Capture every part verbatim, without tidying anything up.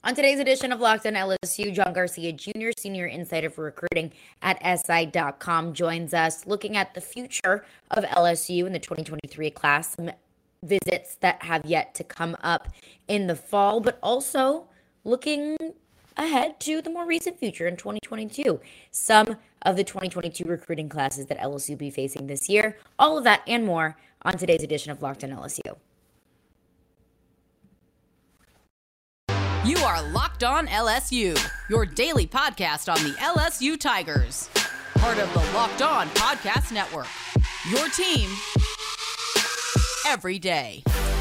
On today's edition of Locked On L S U, John Garcia Junior, Senior Insider for Recruiting at S I dot com, joins us looking at the future of L S U in the twenty twenty-three class, some visits that have yet to come up in the fall, but also looking ahead to the more recent future in twenty twenty-two. Some of the twenty twenty-two recruiting classes that L S U will be facing this year. All of that and more on today's edition of Locked On L S U. You are Locked On L S U, your daily podcast on the L S U Tigers. Part of the Locked On Podcast Network, your team every day.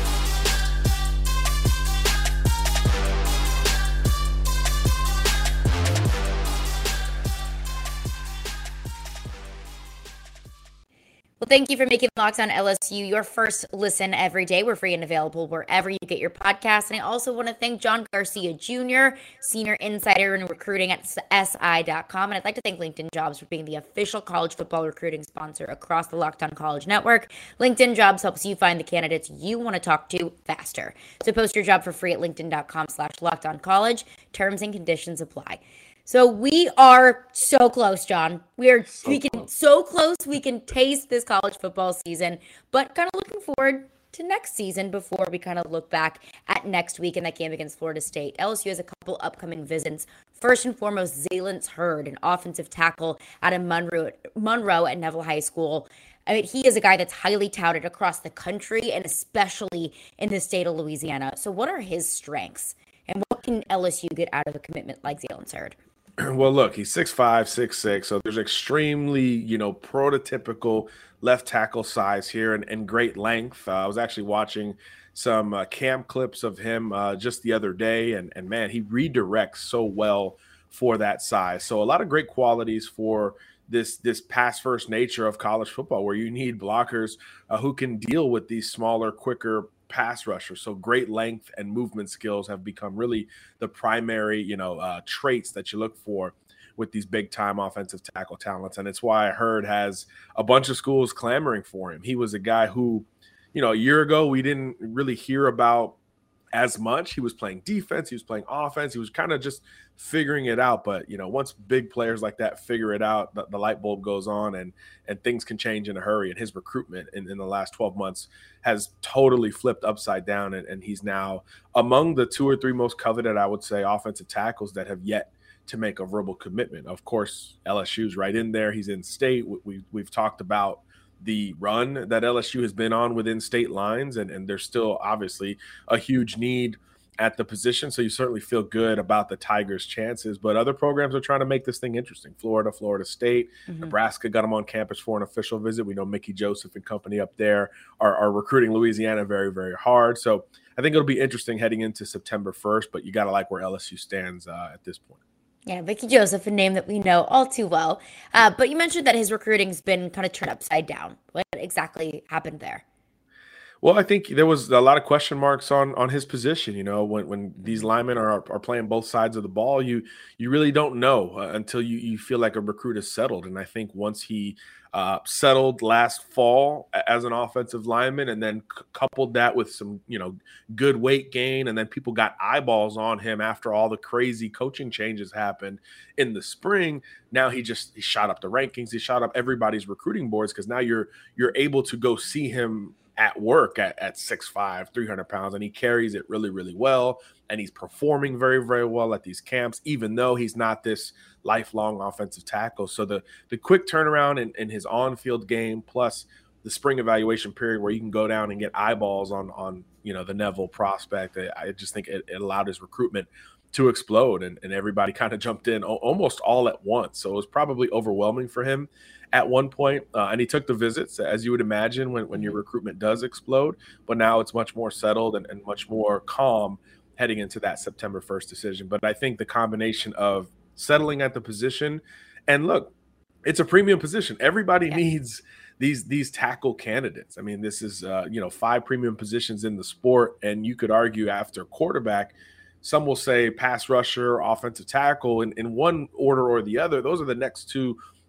Well, thank you for making Locked On L S U your first listen every day. We're free and available wherever you get your podcasts. And I also want to thank John Garcia Junior, Senior Insider in Recruiting at S I dot com. And I'd like to thank LinkedIn Jobs for being the official college football recruiting sponsor across the Locked On College Network. LinkedIn Jobs helps you find the candidates you want to talk to faster. So post your job for free at linkedin dot com slash locked on college. Terms and conditions apply. So we are so close, John. We are So we can close. so close. We can taste this college football season, but kind of looking forward to next season before we kind of look back at next week in that game against Florida State. L S U has a couple upcoming visits. First and foremost, Zalance Hurd, an offensive tackle out of Monroe, Monroe at Neville High School. I mean, he is a guy that's highly touted across the country and especially in the state of Louisiana. So what are his strengths? And what can L S U get out of a commitment like Zalance Hurd? Well, look, he's six five, six six, so there's extremely, you know, prototypical left tackle size here and, and great length. Uh, I was actually watching some uh, camp clips of him uh, just the other day, and, and man, he redirects so well for that size. So a lot of great qualities for this this pass-first nature of college football where you need blockers uh, who can deal with these smaller, quicker pass rusher. So great length and movement skills have become really the primary, you know, uh, traits that you look for with these big time offensive tackle talents. And it's why Hurd has a bunch of schools clamoring for him. He was a guy who, you know, a year ago, we didn't really hear about as much. He was playing defense. He was playing offense. He was kind of just figuring it out. But, you know, once big players like that figure it out, the, the light bulb goes on and and things can change in a hurry. And his recruitment in, in the last twelve months has totally flipped upside down. And, and he's now among the two or three most coveted, I would say, offensive tackles that have yet to make a verbal commitment. Of course, L S U's right in there. He's in state. We, we, we've talked about the run that L S U has been on within state lines, and, and there's still obviously a huge need at the position. So you certainly feel good about the Tigers' chances, but other programs are trying to make this thing interesting. Florida, Florida State, mm-hmm. Nebraska got them on campus for an official visit. We know Mickey Joseph and company up there are, are recruiting Louisiana very, very hard. So I think it'll be interesting heading into September first, but you got to like where L S U stands uh, at this point. Yeah, Mickey Joseph, a name that we know all too well. Uh, but you mentioned that his recruiting's been kind of turned upside down. What exactly happened there? Well, I think there was a lot of question marks on on his position. You know, when when these linemen are are playing both sides of the ball, you you really don't know uh, until you you feel like a recruit is settled. And I think once he uh, settled last fall as an offensive lineman, and then c- coupled that with some you know good weight gain, and then people got eyeballs on him after all the crazy coaching changes happened in the spring. Now he just he shot up the rankings, he shot up everybody's recruiting boards because now you're you're able to go see him at work at, at six five, three hundred pounds, and he carries it really, really well. And he's performing very, very well at these camps, even though he's not this lifelong offensive tackle. So the the quick turnaround in, in his on-field game, plus the spring evaluation period where you can go down and get eyeballs on, on you know, the Neville prospect, I just think it, it allowed his recruitment to explode, and, and everybody kind of jumped in almost all at once. So it was probably overwhelming for him at one point, uh, and he took the visits, as you would imagine, when, when your recruitment does explode. But now it's much more settled and, and much more calm heading into that September first decision. But I think the combination of settling at the position, and look, it's a premium position. Everybody yeah. needs these these tackle candidates. I mean, this is uh, you know five premium positions in the sport, and you could argue after quarterback, some will say pass rusher, offensive tackle, in, in one order or the other. Those are the next two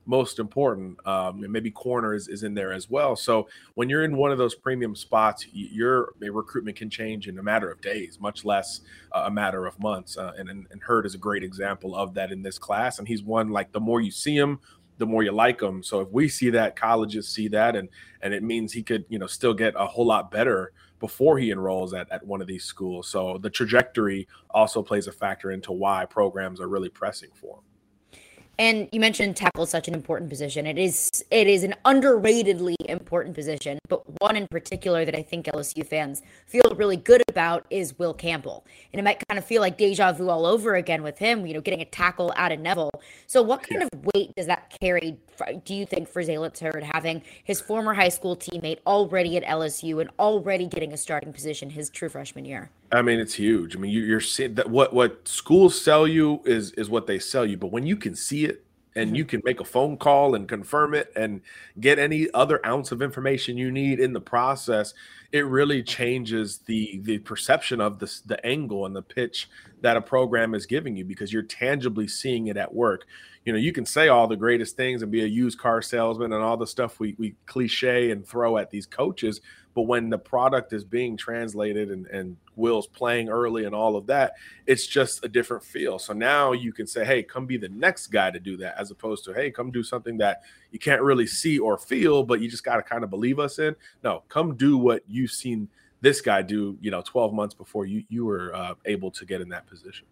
most important. Um, and maybe corner is, is in there as well. So when you're in one of those premium spots, your recruitment can change in a matter of days, much less uh, a matter of months. Uh, and, and, and Hurd is a great example of that in this class. And he's one, like, the more you see him, the more you like him. So if we see that, colleges see that, and and it means he could, you know, still get a whole lot better before he enrolls at, at one of these schools. So the trajectory also plays a factor into why programs are really pressing for him. And you mentioned tackle is such an important position. It is it is an underratedly important position, but one in particular that I think L S U fans feel really good about is Will Campbell. And it might kind of feel like deja vu all over again with him, you know, getting a tackle out of Neville. So what kind yeah. of weight does that carry, do you think, for Zaylen Hurd, having his former high school teammate already at L S U and already getting a starting position his true freshman year? I mean, it's huge. I mean, you, you're seeing that what what schools sell you is is what they sell you. But when you can see it and mm-hmm. you can make a phone call and confirm it and get any other ounce of information you need in the process, it really changes the the perception of the the angle and the pitch that a program is giving you, because you're tangibly seeing it at work. You know, you can say all the greatest things and be a used car salesman and all the stuff we we cliche and throw at these coaches. But when the product is being translated and, and Will's playing early and all of that, it's just a different feel. So now you can say, hey, come be the next guy to do that, as opposed to, hey, come do something that you can't really see or feel, but you just got to kind of believe us in. No, come do what you've seen this guy do, you know, twelve months before you, you were uh, able to get in that position.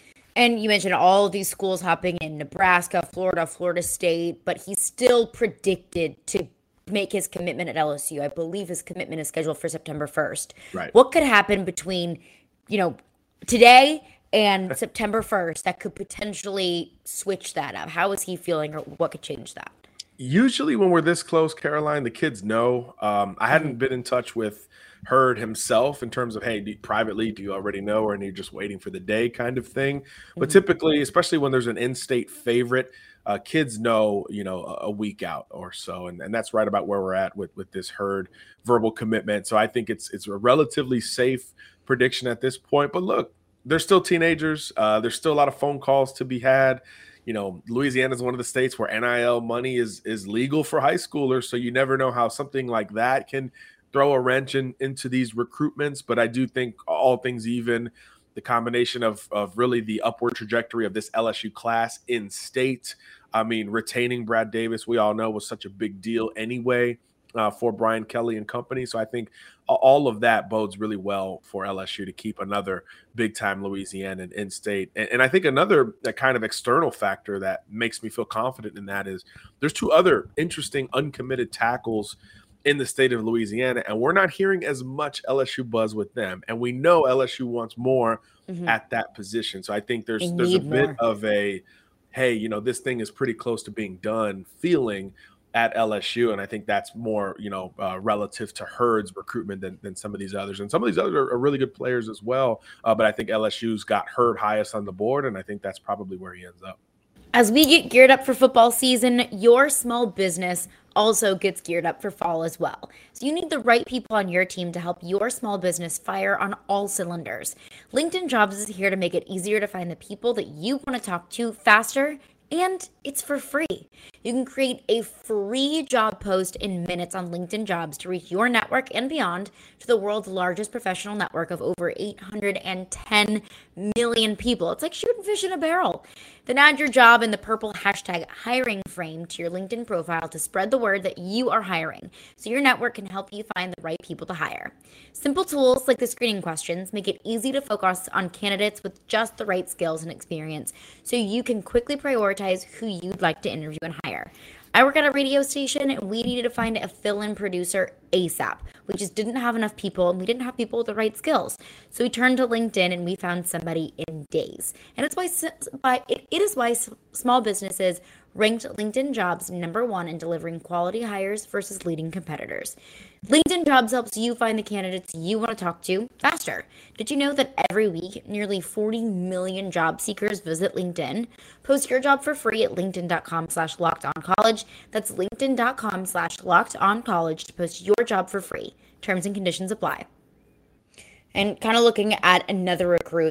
And you mentioned all of these schools hopping in: Nebraska, Florida, Florida State, but he's still predicted to make his commitment at L S U. I believe his commitment is scheduled for September first. Right. What could happen between, you know, today and September first that could potentially switch that up? How is he feeling, or what could change that? Usually when we're this close, Caroline, the kids know. Um, I hadn't mm-hmm. been in touch with Hurd himself in terms of, hey, do, privately, do you already know, or are you just waiting for the day kind of thing? Mm-hmm. But typically, especially when there's an in-state favorite, Uh, kids know, you know, a, a week out or so, and, and that's right about where we're at with with this Hurd verbal commitment. So I think it's it's a relatively safe prediction at this point. But look, they're still teenagers. Uh, there's still a lot of phone calls to be had. You know, Louisiana is one of the states where N I L money is is legal for high schoolers, so you never know how something like that can throw a wrench in, into these recruitments. But I do think, all things even, the combination of of really the upward trajectory of this L S U class in state. I mean, retaining Brad Davis, we all know, was such a big deal anyway uh, for Brian Kelly and company. So I think all of that bodes really well for L S U to keep another big-time Louisianan in state. And, and I think another that kind of external factor that makes me feel confident in that is there's two other interesting uncommitted tackles in the state of Louisiana, and we're not hearing as much L S U buzz with them. And we know L S U wants more mm-hmm. at that position. So I think there's they there's a more. bit of a, hey, you know, this thing is pretty close to being done feeling at L S U. And I think that's more, you know, uh, relative to Hurd's recruitment than, than some of these others. And some of these others are, are really good players as well. Uh, but I think L S U's got Hurd highest on the board, and I think that's probably where he ends up. As we get geared up for football season, your small business also gets geared up for fall as well. So you need the right people on your team to help your small business fire on all cylinders. LinkedIn Jobs is here to make it easier to find the people that you want to talk to faster, and it's for free. You can create a free job post in minutes on LinkedIn Jobs to reach your network and beyond to the world's largest professional network of over eight hundred ten million people. It's like shooting fish in a barrel. Then add your job in the purple hashtag hiring frame to your LinkedIn profile to spread the word that you are hiring, so your network can help you find the right people to hire. Simple tools like the screening questions make it easy to focus on candidates with just the right skills and experience, so you can quickly prioritize who you'd like to interview and hire. I work at a radio station, and we needed to find a fill-in producer ASAP. We just didn't have enough people, and we didn't have people with the right skills. So we turned to LinkedIn, and we found somebody in days. And it's why, why it, it is why small businesses ranked LinkedIn Jobs number one in delivering quality hires versus leading competitors. LinkedIn Jobs helps you find the candidates you want to talk to faster. Did you know that every week, nearly forty million job seekers visit LinkedIn? Post your job for free at linkedin.com slash locked on college. That's linkedin.com slash locked on college to post your job for free. Terms and conditions apply. And kind of looking at another recruit that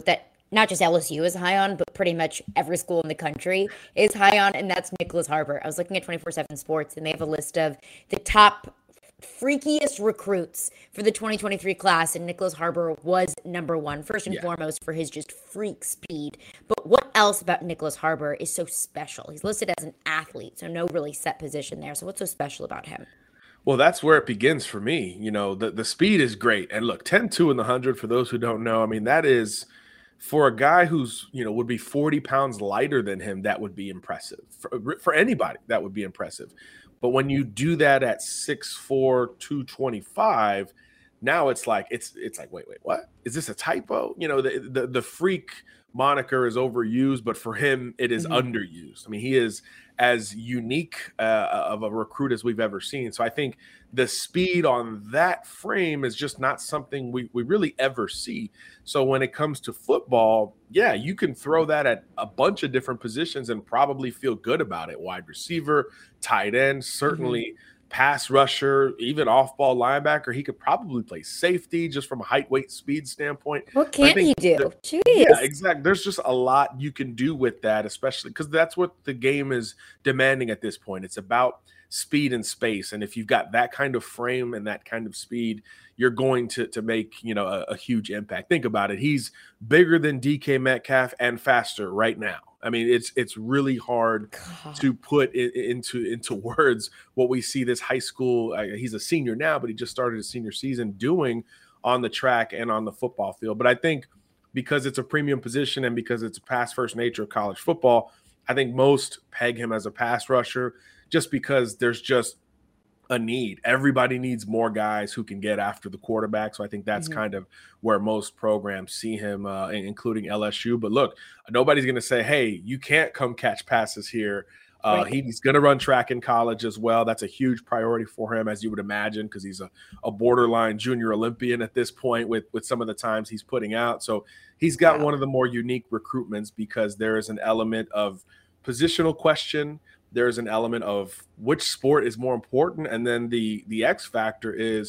not just L S U is high on, but pretty much every school in the country is high on, and that's Nicholas Harbor. I was looking at twenty-four seven Sports, and they have a list of the top freakiest recruits for the twenty twenty-three class, and Nicholas Harbor was number one, first and yeah. foremost for his just freak speed. But what else about Nicholas Harbor is so special? He's listed as an athlete, so no really set position there. So what's so special about him? Well, that's where it begins for me. You know, the, the speed is great. And look, ten two in the one hundred, for those who don't know, I mean, that is, for a guy who's, you know, would be forty pounds lighter than him, that would be impressive. For, for anybody, that would be impressive. But when you do that at six four, two twenty-five, now it's like, it's it's like, wait, wait, what? Is this a typo? You know, the the, the freak moniker is overused, but for him, it is mm-hmm. underused. I mean, he is as unique uh, of a recruit as we've ever seen. So I think the speed on that frame is just not something we, we really ever see. So when it comes to football, yeah, you can throw that at a bunch of different positions and probably feel good about it. Wide receiver, tight end, certainly mm-hmm. pass rusher, even off-ball linebacker. He could probably play safety just from a height, weight, speed standpoint. What can he do? There, Jeez. Yeah, exactly. There's just a lot you can do with that, especially because that's what the game is demanding at this point. It's about speed and space. And if you've got that kind of frame and that kind of speed, you're going to, to make, you know, a, a huge impact. Think about it. He's bigger than D K Metcalf and faster right now. I mean, it's it's really hard God. to put it into into words what we see this high school. Uh, he's a senior now, but he just started his senior season doing on the track and on the football field. But I think because it's a premium position and because it's a pass first nature of college football, I think most peg him as a pass rusher just because there's just a need. Everybody needs more guys who can get after the quarterback. So I think that's mm-hmm. kind of where most programs see him, uh, including L S U. But look, nobody's going to say, hey, you can't come catch passes here. Uh, right. He's going to run track in college as well. That's a huge priority for him, as you would imagine, because he's a, a borderline junior Olympian at this point with, with some of the times he's putting out. So he's got wow. one of the more unique recruitments because there is an element of positional question. There's an element of which sport is more important. And then the the X factor is,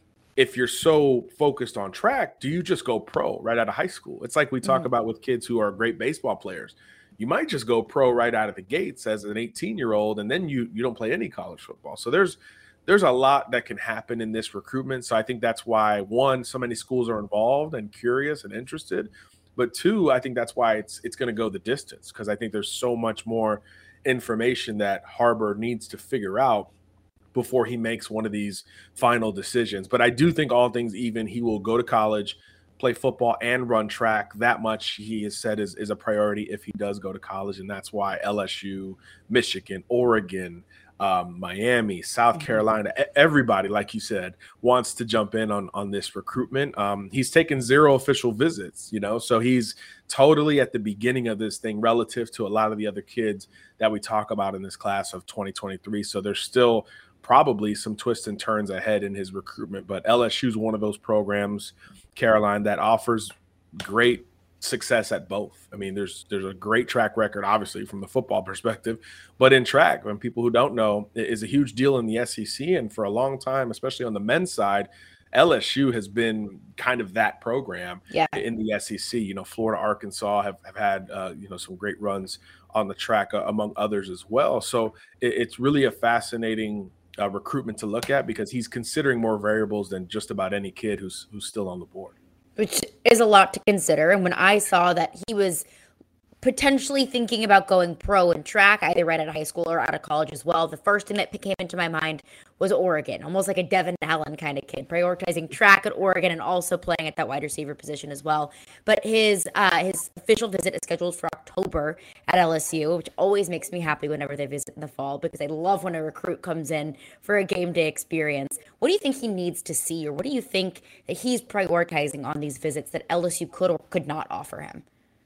if you're so focused on track, do you just go pro right out of high school? It's like we talk mm-hmm. about with kids who are great baseball players. You might just go pro right out of the gates as an eighteen-year-old, and then you you don't play any college football. So there's there's a lot that can happen in this recruitment. So I think that's why, one, so many schools are involved and curious and interested. But two, I think that's why it's it's going to go the distance, because I think there's so much more information that Harbor needs to figure out before he makes one of these final decisions. But I do think, all things even, he will go to college, play football, and run track. That much he has said is, is a priority if he does go to college. And that's why L S U, Michigan, Oregon, um, Miami, South Carolina, everybody, like you said, wants to jump in on, on this recruitment. Um, he's taken zero official visits, you know, so he's totally at the beginning of this thing relative to a lot of the other kids that we talk about in this class of twenty twenty-three. So there's still probably some twists and turns ahead in his recruitment, but L S U is one of those programs, Caroline, that offers great success at both. I mean, there's there's a great track record, obviously, from the football perspective, but in track, when people who don't know, it is a huge deal in the S E C. And for a long time, especially on the men's side, L S U has been kind of that program yeah. in the S E C. You know, Florida, Arkansas have, have had, uh, you know, some great runs on the track, uh, among others as well. So it, it's really a fascinating uh, recruitment to look at, because he's considering more variables than just about any kid who's who's still on the board. Which is a lot to consider. And when I saw that he was potentially thinking about going pro in track, either right out of high school or out of college as well, the first thing that came into my mind was Oregon, almost like a Devin Allen kind of kid, prioritizing track at Oregon and also playing at that wide receiver position as well. But his uh, his official visit is scheduled for October at L S U, which always makes me happy whenever they visit in the fall, because I love when a recruit comes in for a game day experience. What do you think he needs to see, or what do you think that he's prioritizing on these visits that L S U could or could not offer him?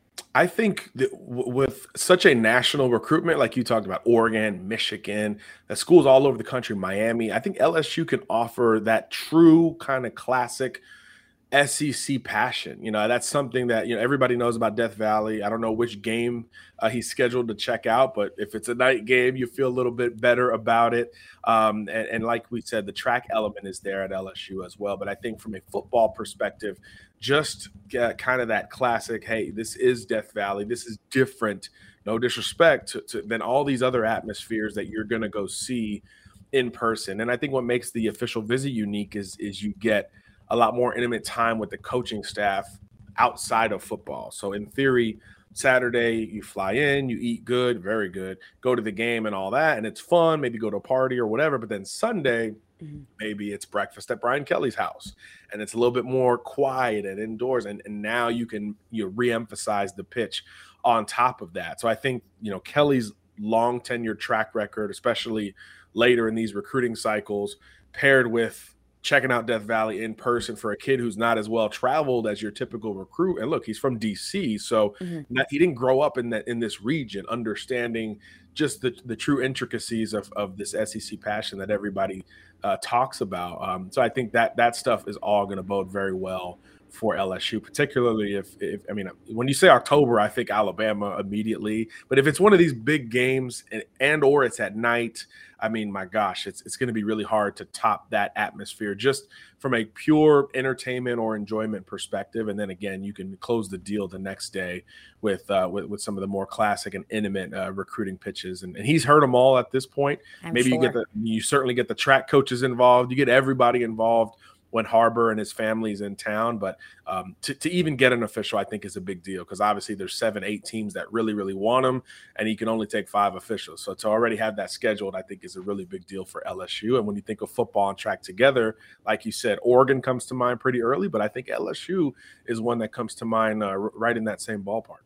I think that w- with such a national recruitment, like you talked about, Oregon, Michigan, the schools all over the country, Miami, I think L S U can offer that true kind of classic S E C passion. You know, that's something that, you know, everybody knows about Death Valley. I don't know which game uh, he's scheduled to check out, but if it's a night game, you feel a little bit better about it. Um, and, and like we said, the track element is there at L S U as well. But I think from a football perspective, just uh, kind of that classic, hey, this is Death Valley. This is different. No disrespect to, to than all these other atmospheres that you're going to go see in person. And I think what makes the official visit unique is, is you get a lot more intimate time with the coaching staff outside of football. So in theory, Saturday, you fly in, you eat good, very good, go to the game and all that, and it's fun, maybe go to a party or whatever. But then Sunday, mm-hmm. maybe it's breakfast at Brian Kelly's house, and it's a little bit more quiet and indoors. And, and now you can you know, reemphasize the pitch on top of that. So I think, you know, Kelly's long tenure track record, especially later in these recruiting cycles, paired with checking out Death Valley in person for a kid who's not as well traveled as your typical recruit. And look, he's from D C, so mm-hmm. not, he didn't grow up in that in this region, understanding just the, the true intricacies of, of this S E C passion that everybody uh, talks about. Um, so I think that that stuff is all going to bode very well for L S U, particularly if, if, I mean, when you say October, I think Alabama immediately. But if it's one of these big games and, and or it's at night, I mean, my gosh, it's it's going to be really hard to top that atmosphere just from a pure entertainment or enjoyment perspective. And then again, you can close the deal the next day with uh, with, with some of the more classic and intimate uh, recruiting pitches. And, and he's heard them all at this point. I'm Maybe sure. you get the you certainly get the track coaches involved. You get everybody involved when Harbor and his family's in town. But um, to, to even get an official, I think is a big deal because obviously there's seven, eight teams that really, really want him, and he can only take five officials. So to already have that scheduled, I think is a really big deal for L S U. And when you think of football and track together, like you said, Oregon comes to mind pretty early, but I think L S U is one that comes to mind uh, right in that same ballpark.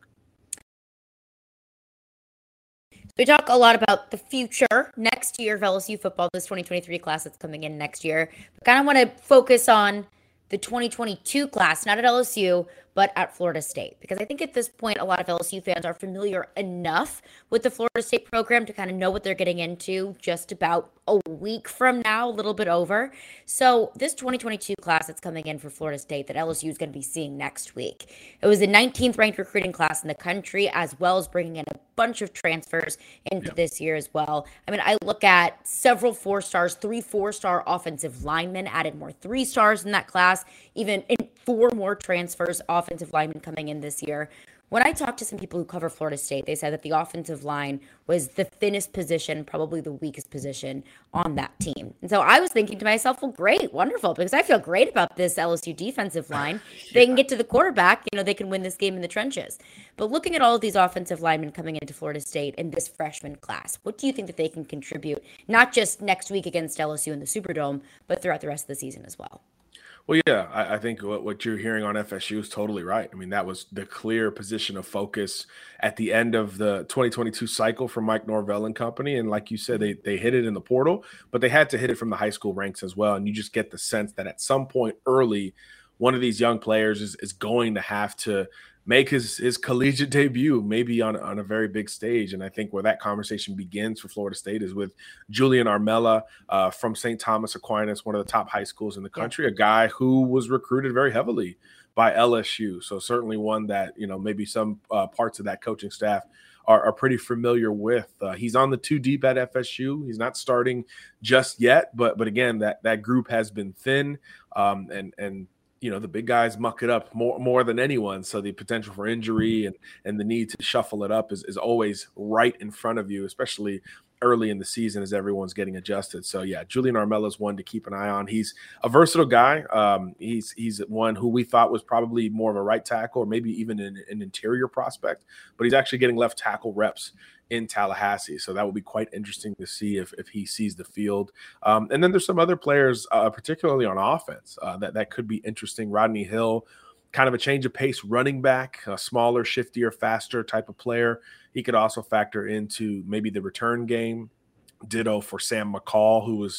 We talk a lot about the future next year of L S U football, this twenty twenty-three class that's coming in next year. But kind of want to focus on the twenty twenty-two class, not at L S U, but at Florida State. Because I think at this point, a lot of L S U fans are familiar enough with the Florida State program to kind of know what they're getting into just about a week from now, a little bit over. So this twenty twenty-two class that's coming in for Florida State that L S U is going to be seeing next week. It was the nineteenth ranked recruiting class in the country, as well as bringing in a bunch of transfers into yeah. this year as well. I mean, I look at several four stars, three four-star offensive linemen, added more three stars in that class, even in four more transfers, offensive linemen coming in this year. When I talked to some people who cover Florida State, they said that the offensive line was the thinnest position, probably the weakest position on that team. And so I was thinking to myself, well, great, wonderful, because I feel great about this L S U defensive line. yeah. They can get to the quarterback, you know, they can win this game in the trenches. But looking at all of these offensive linemen coming into Florida State in this freshman class, what do you think that they can contribute, not just next week against L S U in the Superdome, but throughout the rest of the season as well? Well, yeah, I, I think what, what you're hearing on F S U is totally right. I mean, that was the clear position of focus at the end of the twenty twenty-two cycle for Mike Norvell and company. And like you said, they they hit it in the portal, but they had to hit it from the high school ranks as well. And you just get the sense that at some point early, one of these young players is, is going to have to make his his collegiate debut, maybe on, on a very big stage. And I think where that conversation begins for Florida State is with Julian Armella uh, from Saint Thomas Aquinas, one of the top high schools in the country, yeah. a guy who was recruited very heavily by L S U. So certainly one that, you know, maybe some uh, parts of that coaching staff are, are pretty familiar with. Uh, he's on the two deep at F S U. He's not starting just yet, but but again, that that group has been thin, um, and and you know, the big guys muck it up more more than anyone. So the potential for injury and and the need to shuffle it up is, is always right in front of you, especially early in the season as everyone's getting adjusted. So yeah, Julian Armella is one to keep an eye on. He's a versatile guy. Um, he's he's one who we thought was probably more of a right tackle or maybe even an, an interior prospect, but he's actually getting left tackle reps in Tallahassee. So that will be quite interesting to see if, if he sees the field. Um, and then there's some other players, uh, particularly on offense, uh, that, that could be interesting. Rodney Hill, kind of a change of pace running back, a smaller, shiftier, faster type of player. He could also factor into maybe the return game. Ditto for Sam McCall, who was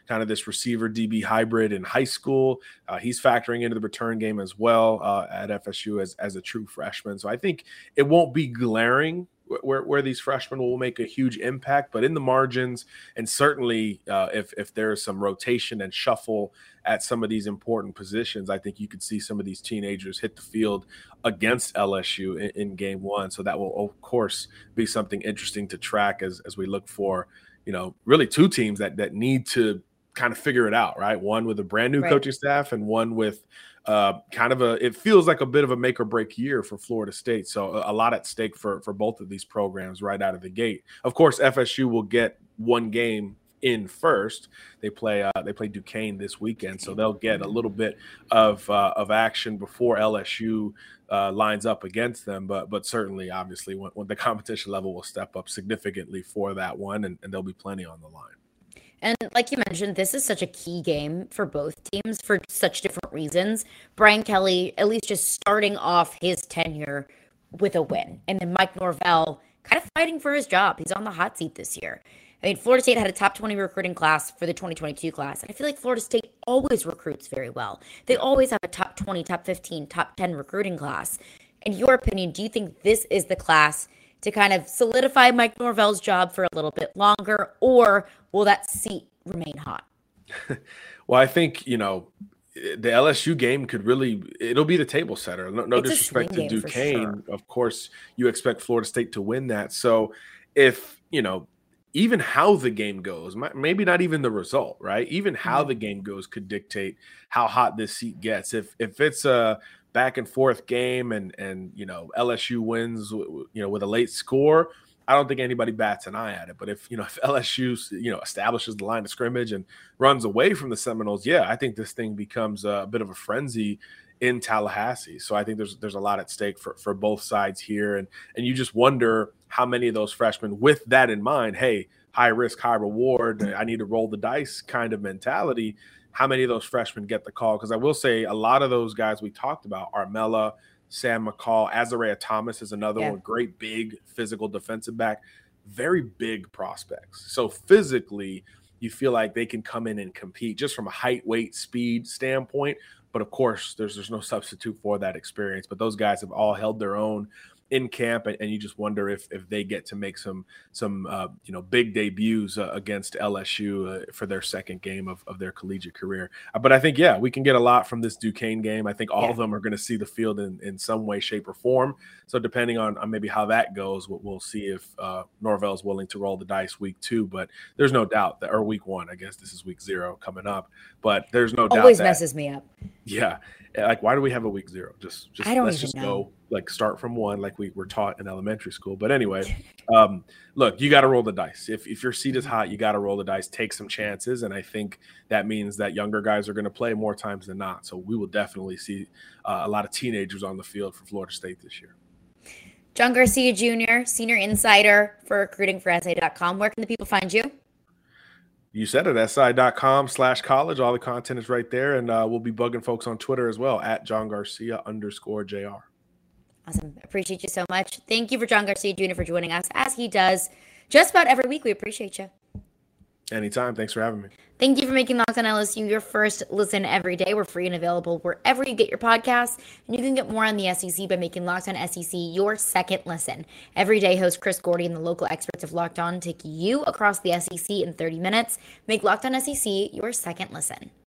kind of this receiver D B hybrid in high school. Uh, he's factoring into the return game as well uh, at F S U as, as a true freshman. So I think it won't be glaring where, where these freshmen will make a huge impact, but in the margins, and certainly uh, if, if there's some rotation and shuffle at some of these important positions, I think you could see some of these teenagers hit the field against L S U in, in game one. So that will, of course, be something interesting to track as, as we look for, you know, really two teams that, that need to kind of figure it out, right? One with a brand new right. coaching staff and one with uh, kind of a, it feels like a bit of a make or break year for Florida State. So a, a lot at stake for, for both of these programs right out of the gate. Of course, F S U will get one game in first. They play uh, they play Duquesne this weekend, so they'll get a little bit of uh, of action before L S U uh, lines up against them. But but certainly, obviously, when, when the competition level will step up significantly for that one, and, and there'll be plenty on the line. And like you mentioned, this is such a key game for both teams for such different reasons. Brian Kelly, at least just starting off his tenure with a win. And then Mike Norvell kind of fighting for his job. He's on the hot seat this year. I mean, Florida State had a top twenty recruiting class for the twenty twenty-two class. And I feel like Florida State always recruits very well. They always have a top twenty, top fifteen, top ten recruiting class. In your opinion, do you think this is the class to kind of solidify Mike Norvell's job for a little bit longer, or will that seat remain hot? Well, I think, you know, the L S U game could really, it'll be the table setter. No, no disrespect to Duquesne. Sure. Of course, you expect Florida State to win that. So if, you know, even how the game goes, maybe not even the result, right? Even how mm-hmm. the game goes could dictate how hot this seat gets. If if it's a back and forth game and, and you know, L S U wins, you know, with a late score, I don't think anybody bats an eye at it. But if, you know, if L S U, you know, establishes the line of scrimmage and runs away from the Seminoles, yeah, I think this thing becomes a bit of a frenzy in Tallahassee. So I think there's there's a lot at stake for, for both sides here. And and you just wonder how many of those freshmen, with that in mind, hey, high risk, high reward, I need to roll the dice kind of mentality, how many of those freshmen get the call? Because I will say a lot of those guys we talked about, Armella, Sam McCall, Azariah Thomas is another yeah. one, great big physical defensive back, very big prospects. So physically, you feel like they can come in and compete just from a height, weight, speed standpoint. But of course, there's there's no substitute for that experience. But those guys have all held their own in camp, and, and you just wonder if if they get to make some some uh, you know big debuts uh, against L S U uh, for their second game of, of their collegiate career. Uh, but I think yeah, we can get a lot from this Duquesne game. I think all yeah. of them are going to see the field in, in some way, shape, or form. So depending on, on maybe how that goes, we'll, we'll see if uh, Norvell is willing to roll the dice week two. But there's no doubt that, or week one, I guess this is week zero coming up. But there's no doubt always that, messes me up. Yeah, like why do we have a week zero? Just just I don't let's even just know. go. Like start from one, like we were taught in elementary school. But anyway, um, look, you got to roll the dice. If if your seat is hot, you got to roll the dice, take some chances. And I think that means that younger guys are going to play more times than not. So we will definitely see uh, a lot of teenagers on the field for Florida State this year. John Garcia Junior, senior insider for recruiting for S I dot com. Where can the people find you? You said it, S I dot com slash college. All the content is right there. And uh, we'll be bugging folks on Twitter as well, at John Garcia underscore J R. Awesome. Appreciate you so much. Thank you for John Garcia Junior for joining us, as he does just about every week. We appreciate you. Anytime. Thanks for having me. Thank you for making Locked On L S U your first listen every day. We're free and available wherever you get your podcasts. And you can get more on the S E C by making Locked On S E C your second listen. Every day, host Chris Gordy and the local experts of Locked On take you across the S E C in thirty minutes. Make Locked On S E C your second listen.